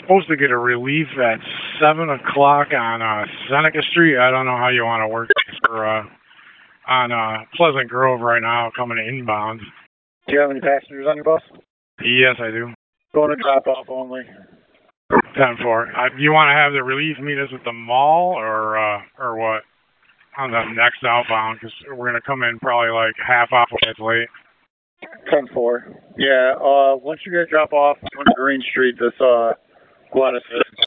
supposed to get a relief at 7 o'clock on Seneca Street. I don't know how you want to work this for, on Pleasant Grove right now, coming inbound. Do you have any passengers on your bus? Yes, I do. Going to drop off only. 10-4. You want to have the relief meet us at the mall or what? On the next outbound, because we're going to come in probably like half hour minutes late. 10-4. Yeah, once you get drop off on Green Street, this Gladys